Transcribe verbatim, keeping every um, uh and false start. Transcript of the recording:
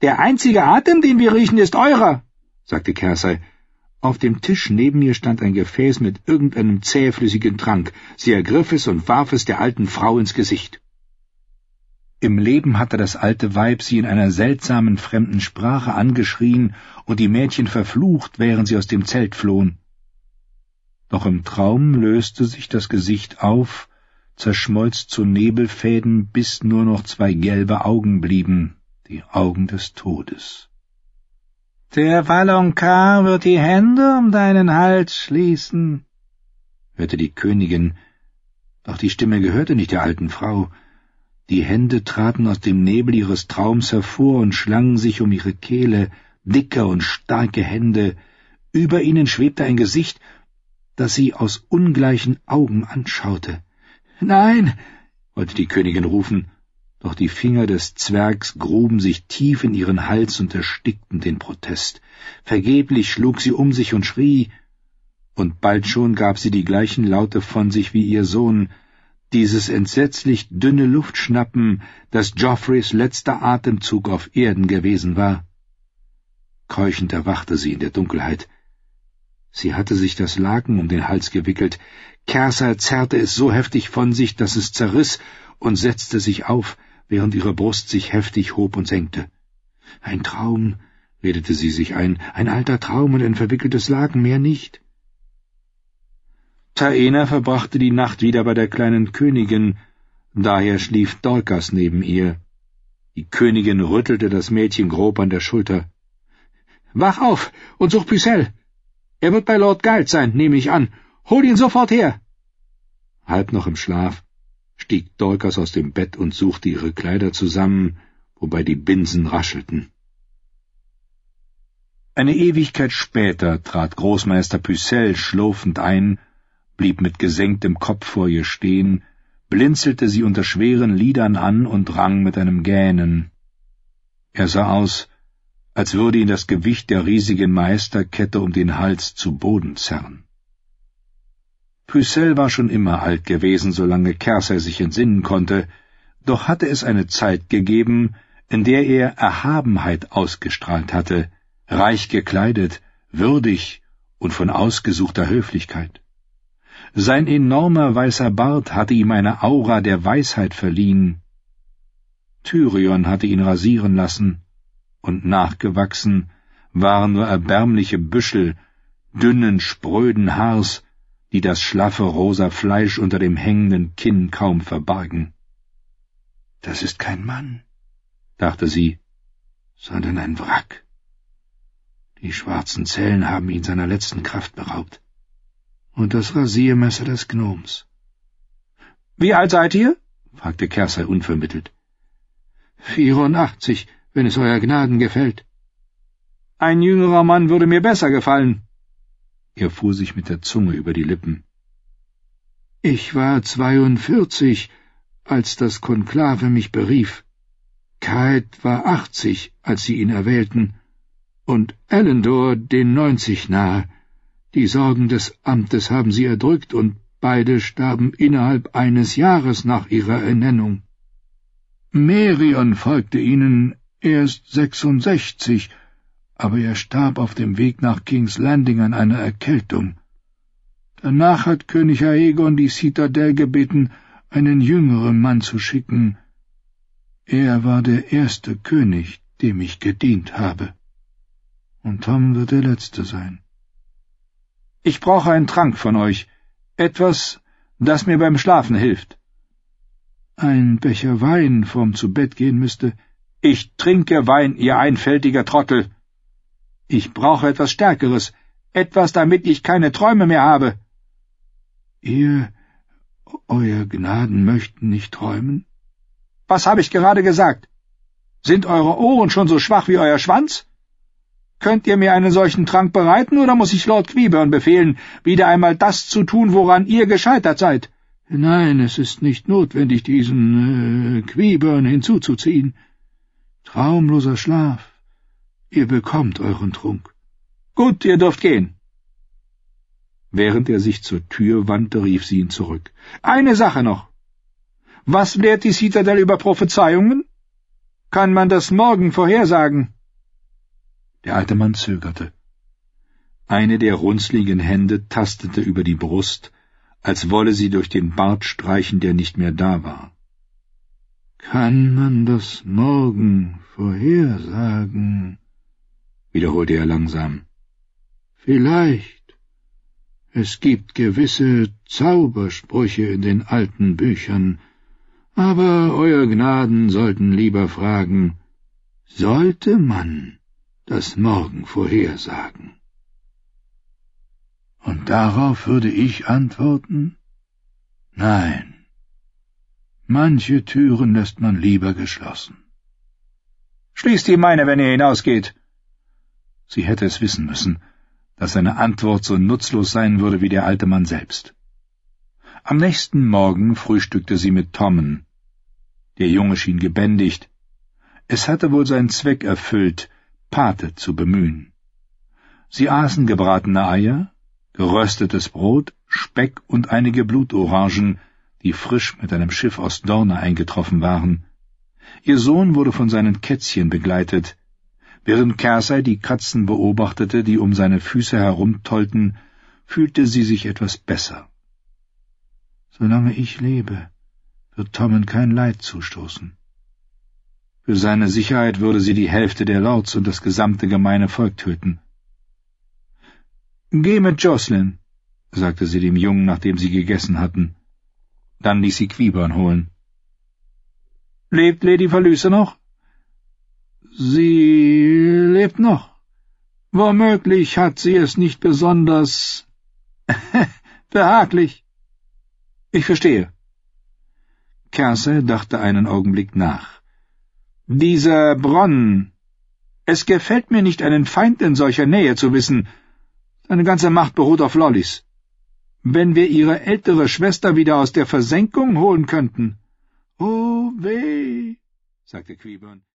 »Der einzige Atem, den wir riechen, ist eurer«, sagte Cersei. Auf dem Tisch neben ihr stand ein Gefäß mit irgendeinem zähflüssigen Trank. Sie ergriff es und warf es der alten Frau ins Gesicht. Im Leben hatte das alte Weib sie in einer seltsamen fremden Sprache angeschrien und die Mädchen verflucht, während sie aus dem Zelt flohen. Doch im Traum löste sich das Gesicht auf, zerschmolz zu Nebelfäden, bis nur noch zwei gelbe Augen blieben, die Augen des Todes. »Der Valonqar wird die Hände um deinen Hals schließen«, hörte die Königin, doch die Stimme gehörte nicht der alten Frau. Die Hände traten aus dem Nebel ihres Traums hervor und schlangen sich um ihre Kehle, dicke und starke Hände. Über ihnen schwebte ein Gesicht, das sie aus ungleichen Augen anschaute. »Nein«, wollte die Königin rufen, doch die Finger des Zwergs gruben sich tief in ihren Hals und erstickten den Protest. Vergeblich schlug sie um sich und schrie, und bald schon gab sie die gleichen Laute von sich wie ihr Sohn, dieses entsetzlich dünne Luftschnappen, das Joffreys letzter Atemzug auf Erden gewesen war. Keuchend erwachte sie in der Dunkelheit. Sie hatte sich das Laken um den Hals gewickelt. Cersei zerrte es so heftig von sich, dass es zerriss und setzte sich auf, während ihre Brust sich heftig hob und senkte. »Ein Traum«, redete sie sich ein, »ein alter Traum und ein verwickeltes Laken, mehr nicht.« Taena verbrachte die Nacht wieder bei der kleinen Königin, daher schlief Dorkas neben ihr. Die Königin rüttelte das Mädchen grob an der Schulter. »Wach auf und such Pycelle! Er wird bei Lord Galt sein, nehme ich an. Hol ihn sofort her!« Halb noch im Schlaf stieg Dorkas aus dem Bett und suchte ihre Kleider zusammen, wobei die Binsen raschelten. Eine Ewigkeit später trat Großmeister Pycelle schlurfend ein, blieb mit gesenktem Kopf vor ihr stehen, blinzelte sie unter schweren Lidern an und rang mit einem Gähnen. Er sah aus, als würde ihn das Gewicht der riesigen Meisterkette um den Hals zu Boden zerren. Pycelle war schon immer alt gewesen, solange Cersei sich entsinnen konnte, doch hatte es eine Zeit gegeben, in der er Erhabenheit ausgestrahlt hatte, reich gekleidet, würdig und von ausgesuchter Höflichkeit. Sein enormer weißer Bart hatte ihm eine Aura der Weisheit verliehen. Tyrion hatte ihn rasieren lassen, und nachgewachsen waren nur erbärmliche Büschel dünnen, spröden Haars, die das schlaffe rosa Fleisch unter dem hängenden Kinn kaum verbargen. »Das ist kein Mann«, dachte sie, »sondern ein Wrack. Die schwarzen Zellen haben ihn seiner letzten Kraft beraubt. Und das Rasiermesser des Gnoms.« »Wie alt seid ihr?« fragte Cersei unvermittelt. »Vierundachtzig, wenn es euer Gnaden gefällt.« »Ein jüngerer Mann würde mir besser gefallen.« Er fuhr sich mit der Zunge über die Lippen. »Ich war zweiundvierzig, als das Konklave mich berief. Caed war achtzig, als sie ihn erwählten, und Elendor den neunzig nahe. Die Sorgen des Amtes haben sie erdrückt, und beide starben innerhalb eines Jahres nach ihrer Ernennung. Merion folgte ihnen erst sechsundsechzig, aber er starb auf dem Weg nach King's Landing an einer Erkältung. Danach hat König Aegon die Citadel gebeten, einen jüngeren Mann zu schicken. Er war der erste König, dem ich gedient habe. Und Tom wird der letzte sein. Ich brauche einen Trank von euch, etwas, das mir beim Schlafen hilft. Ein Becher Wein vorm Zubettgehen müsste. Ich trinke Wein, ihr einfältiger Trottel. Ich brauche etwas Stärkeres, etwas, damit ich keine Träume mehr habe. Ihr, euer Gnaden möchten nicht träumen? Was habe ich gerade gesagt? Sind eure Ohren schon so schwach wie euer Schwanz? Könnt ihr mir einen solchen Trank bereiten, oder muss ich Lord Qyburn befehlen, wieder einmal das zu tun, woran ihr gescheitert seid? Nein, es ist nicht notwendig, diesen äh, Qyburn hinzuzuziehen. Traumloser Schlaf. Ihr bekommt euren Trunk. Gut, ihr dürft gehen. Während er sich zur Tür wandte, rief sie ihn zurück. Eine Sache noch. Was lehrt die Citadel über Prophezeiungen? Kann man das morgen vorhersagen? Der alte Mann zögerte. Eine der runzligen Hände tastete über die Brust, als wolle sie durch den Bart streichen, der nicht mehr da war. »Kann man das morgen vorhersagen?« wiederholte er langsam. »Vielleicht. Es gibt gewisse Zaubersprüche in den alten Büchern, aber Euer Gnaden sollten lieber fragen, sollte man das morgen vorhersagen?« Und darauf würde ich antworten, nein. Manche Türen lässt man lieber geschlossen. »Schließt die meine, wenn ihr hinausgeht!« Sie hätte es wissen müssen, dass seine Antwort so nutzlos sein würde wie der alte Mann selbst. Am nächsten Morgen frühstückte sie mit Tommen. Der Junge schien gebändigt. Es hatte wohl seinen Zweck erfüllt, Pate zu bemühen. Sie aßen gebratene Eier, geröstetes Brot, Speck und einige Blutorangen, die frisch mit einem Schiff aus Dorne eingetroffen waren. Ihr Sohn wurde von seinen Kätzchen begleitet. Während Cersei die Katzen beobachtete, die um seine Füße herumtollten, fühlte sie sich etwas besser. Solange ich lebe, wird Tommen kein Leid zustoßen. Für seine Sicherheit würde sie die Hälfte der Lords und das gesamte gemeine Volk töten. »Geh mit Jocelyn«, sagte sie dem Jungen, nachdem sie gegessen hatten. Dann ließ sie Quiburn holen. »Lebt Lady Verlüce noch?« »Sie lebt noch. Womöglich hat sie es nicht besonders behaglich.« »Ich verstehe.« Cersei dachte einen Augenblick nach. »Dieser Bronn. Es gefällt mir nicht, einen Feind in solcher Nähe zu wissen. Seine ganze Macht beruht auf Lollis. Wenn wir ihre ältere Schwester wieder aus der Versenkung holen könnten.« »Oh weh«, sagte Quiburn.